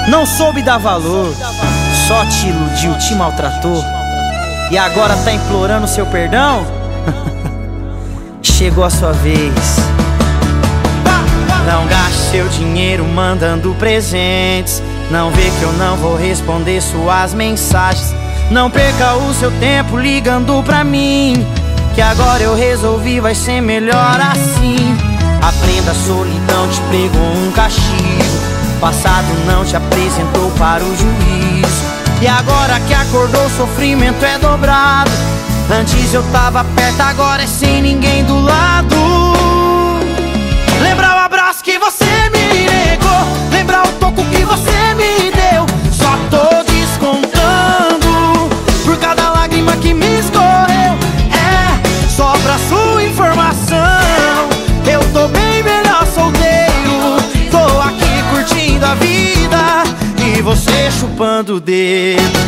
Não soube dar valor, só te iludiu, te maltratou, e agora tá implorando seu perdão? Chegou a sua vez. Não gaste seu dinheiro mandando presentes. Não vê que eu não vou responder suas mensagens. Não perca o seu tempo ligando pra mim, que agora eu resolvi, vai ser melhor assim. Aprenda, a solidão te pregou um castigo. Passado não te apresentou para o juiz, e agora que acordou o sofrimento é dobrado. Antes eu tava perto, agora é sem ninguém do lado. Lembrar o abraço que você me negou, lembrar o toco que você me deu. Só tô descontando por cada lágrima que me escorreu. É, só pra sua informação, eu tô bem melhor solteiro. Tô aqui curtindo a vida e você chupando o dedo.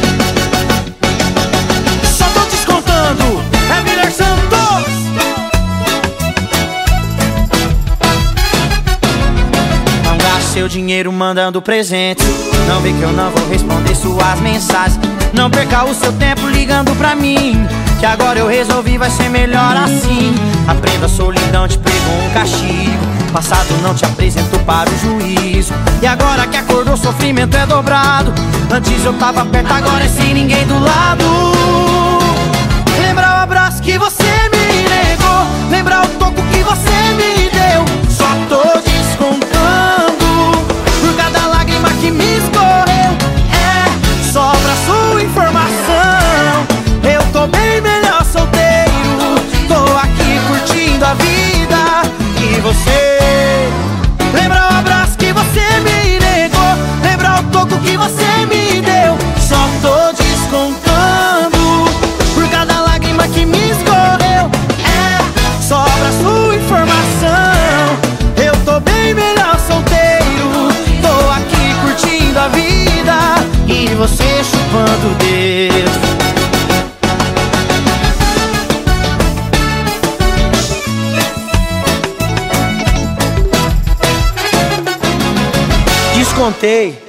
Só tô descontando, é Miller Santos. Não gaste seu dinheiro mandando presente. Não vê que eu não vou responder suas mensagens. Não perca o seu tempo ligando pra mim, que agora eu resolvi, vai ser melhor assim. Aprenda, a solidão te pregou um castigo. Passado não te apresentou para o juízo, e agora que acordou o sofrimento é dobrado. Antes eu tava perto, agora é sem ninguém do lado. Lembrar o abraço que você me negou, lembrar o toco que você me deu. Só tô descontando por cada lágrima que me escorreu. É, só pra sua informação, eu tô bem melhor solteiro. Tô aqui curtindo a vida e você. Lembrar o abraço que você me negou, lembrar o toco que você me deu. Só tô descontando por cada lágrima que me escorreu. É, só pra sua informação, eu tô bem melhor solteiro. Tô aqui curtindo a vida e você chupando o dedo. Descontei.